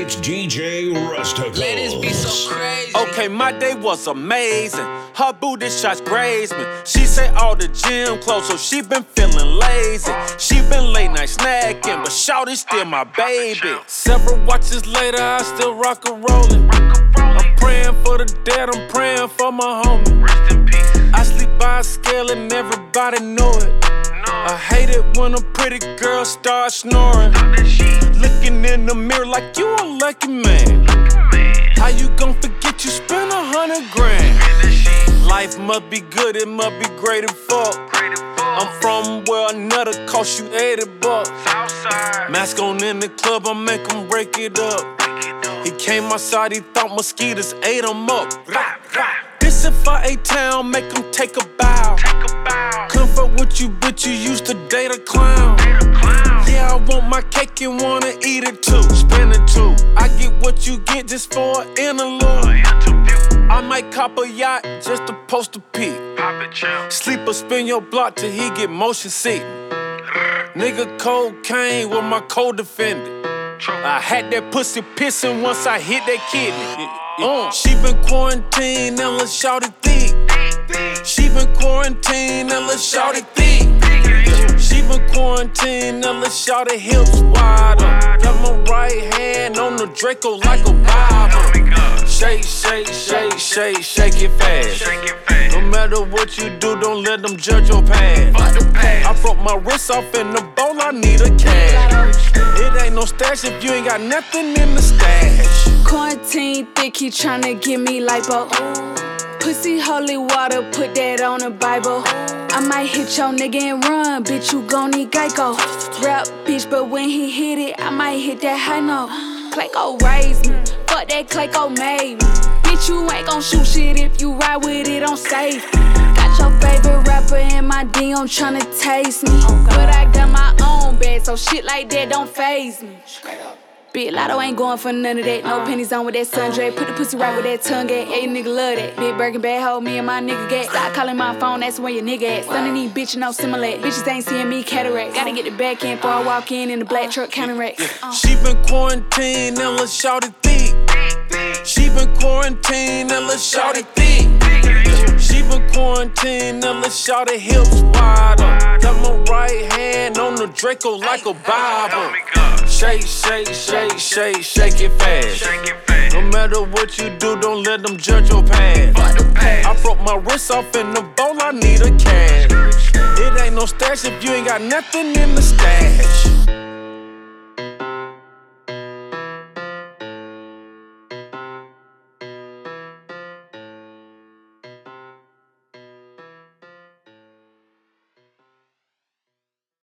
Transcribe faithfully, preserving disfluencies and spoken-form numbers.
It's D J Rusticles. Ladies be so crazy. Okay, my day was amazing. Her booty shots grazed me. She say all the gym clothes, so she been feeling lazy. She been late night snacking, but shawty still my baby. Several watches later, I still rock a rollin'. I'm praying for the dead, I'm praying for my homie. Rest in peace. I sleep by a scale and everybody know it. I hate it when a pretty girl starts snoring. Looking in the mirror like you a lucky man. How you gon' forget you spent a hundred grand? Life must be good, it must be great and fuck. I'm from where another cost you eighty bucks. Mask on in the club, I make him break it up. He came outside, he thought mosquitoes ate him up. This if I A-Town, make him take a bow. Comfort with you, bitch, you used to date a clown. Yeah, I want my cake and wanna eat it too. Spend it too. I get what you get just for an interlude. I might cop a yacht just to post a peek. Sleep or spin your block till he get motion sick. Nigga cocaine with my co-defendant. I had that pussy pissing once I hit that kidney. Uh, she been quarantined and let's shout it thick. She been quarantined and let's shout it thick. She been quarantined and let's shout it hips wider. Got my right hand on the Draco like a Bible. Shake, shake, shake, shake, shake it fast. No matter what you do, don't let them judge your past. I broke my wrist off in the bowl, I need a cash. It ain't no stash if you ain't got nothing in the stash. Quarantine thick, he tryna give me lipo. Pussy holy water, put that on the Bible. I might hit your nigga and run, bitch, you gon' need Geico. Rap, bitch, but when he hit it, I might hit that high note. Clayco raised me, fuck that Clayco made me. Bitch, you ain't gon' shoot shit if you ride with it on safe. Got your favorite rapper in my D M tryna taste me. But I got my own bag, so shit like that don't faze me. Big Lotto ain't going for none of that. No pennies on with that sundray. Put the pussy right with that tongue at. Yeah, nigga love that. Big Birkin bad hoe, me and my nigga get. Stop calling my phone, that's where your nigga at. Stunning these bitches, no similar. Bitches ain't seeing me cataract. Gotta get the back end before I walk in in the black truck counting racks. Uh. She been quarantined and let's shout it thick. She been quarantined and let's shout it thick. She been quarantined and let's shout it hips wider. Got my right hand on the Draco like a Bible. Shake, shake, shake, shake, shake it fast. No matter what you do, don't let them judge your past. I broke my wrist off in the bowl, I need a cash. It ain't no stash if you ain't got nothing in the stash.